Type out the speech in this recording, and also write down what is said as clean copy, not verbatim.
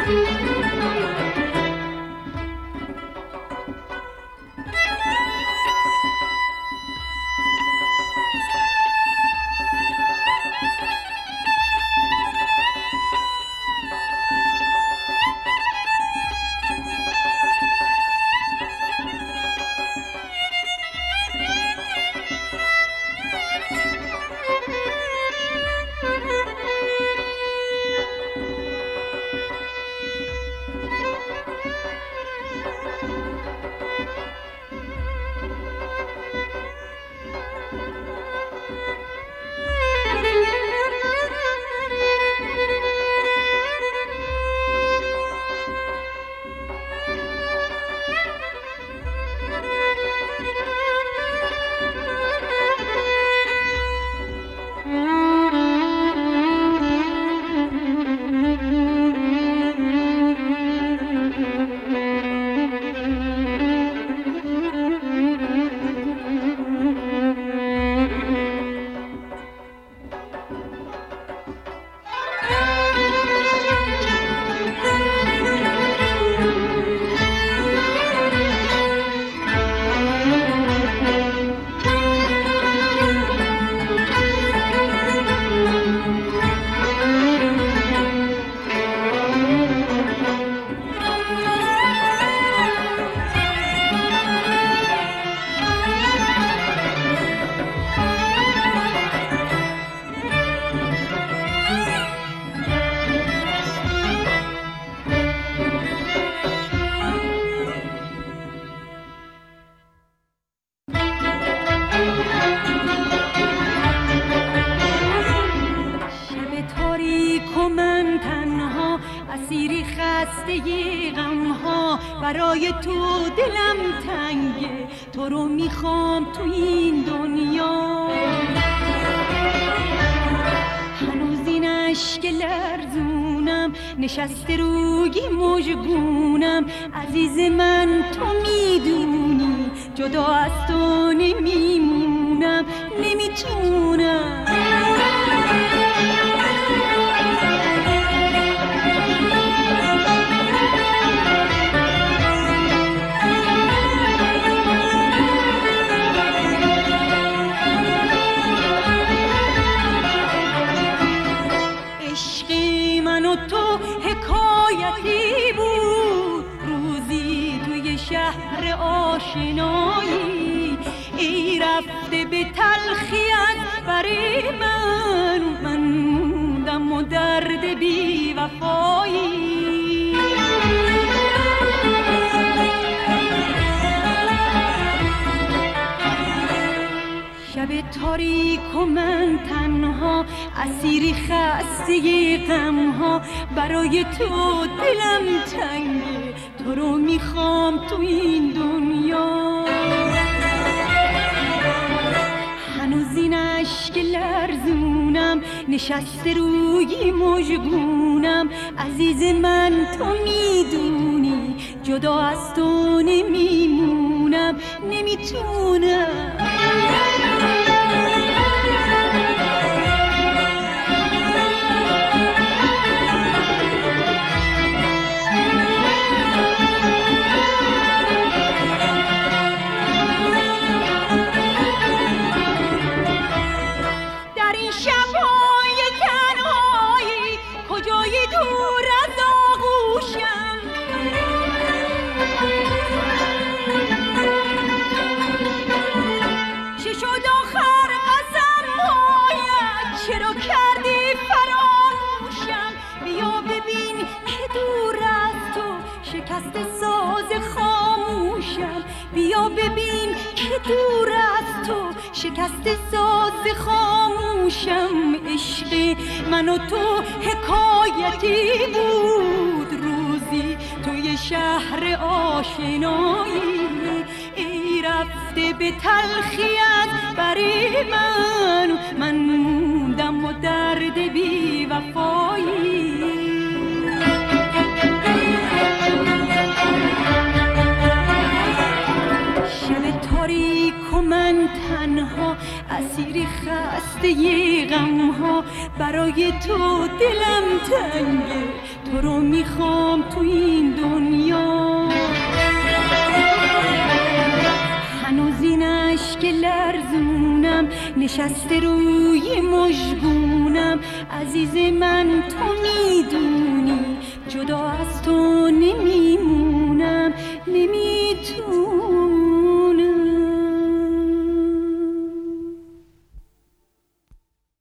برای تو دلم تنگه، تو رو میخوام تو این دنیا. هنوز این عشق لرزونم نشسته روی مژگونم. عزیز من تو میدونی جدا از تو نمیمونم، نمیتونم. تو حکایتی بود، روزی توی شهر آشنایی. ای رفته به تلخیت برای من موندم و درد بی وفایی. شب تاریک و من تنها، اسیری خسته غمها. برای تو دلم تنگه، تو رو میخوام تو این دنیا. هنوز این عشق لرزونم نشسته روی مژگونم. عزیز من تو میدونی جدا از تو نمیمونم، نمیتونم. دور از تو شکست ساز خاموشم. عشق من و تو حکایتی بود، روزی توی شهر آشنایی. ای رفته به تلخیت برای من موندم و درد بی وفایی. تاریک و من تنها، اسیر خسته غم ها، برای تو دلم تنگه، تو رو میخوام تو این دنیا. هنوز این اشک لرزونم نشسته روی مژگونم، عزیز من تو میدونی جدا از تو نمی